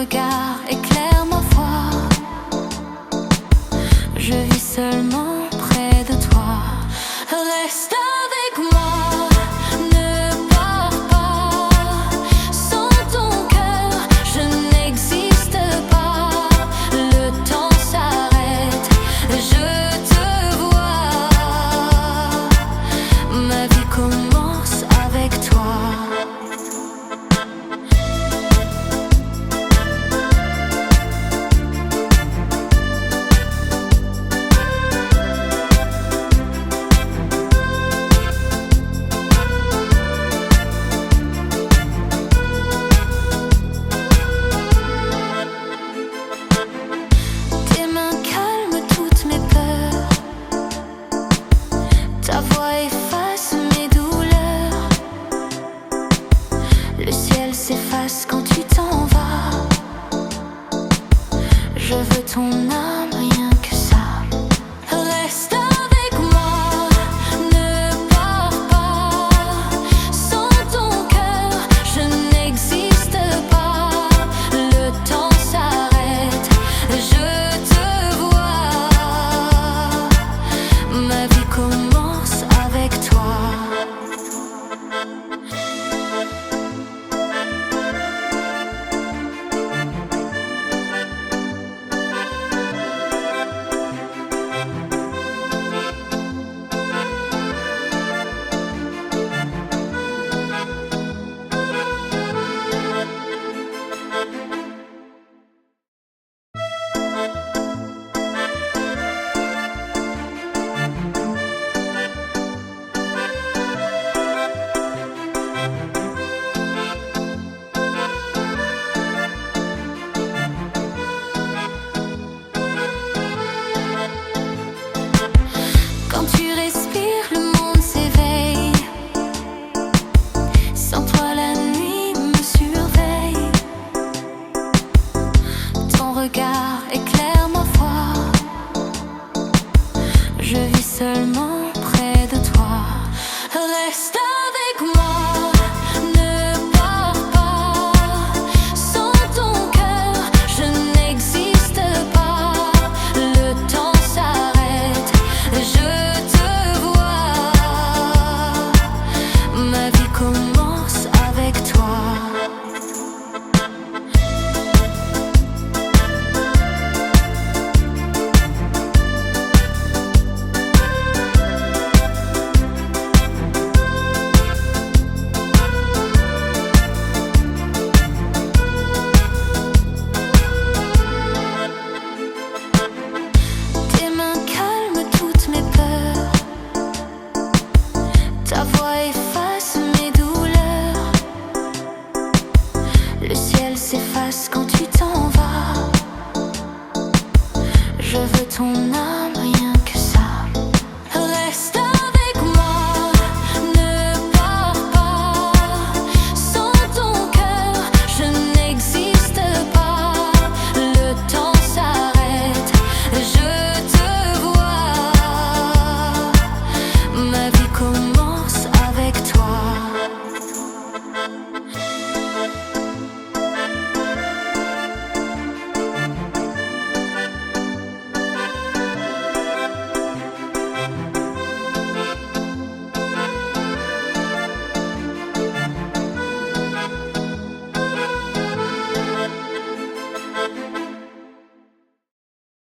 regard éclaire ma foi. Je vis seulement près de toi. Reste avec moi, ne pars pas. Sans ton cœur, je n'existe pas. Le temps s'arrête, je te vois. Ma vie commence avec toi. Ta voix efface mes douleurs. Le ciel s'efface quand tu t'en vas. Je veux ton âme, rien que ça. Reste avec moi, ne pars pas. Sans ton cœur, je n'existe pas. Le temps s'arrête, je te vois. Ma vie commence avec toi. Quand tu respires, le monde s'éveille. Sans toi, la nuit me surveille. Ton regard éclaire ma foi. Je vis seulement près de toi. Reste avec moi, ne pars pas. Sans ton cœur, je n'existe pas. Le temps s'arrête, je te vois. Ma vie commence avec toi. Tes mains calment toutes mes peurs. Ta voix efface mes douleurs. Le ciel s'efface quand tu t'en vas. Je veux ton âme.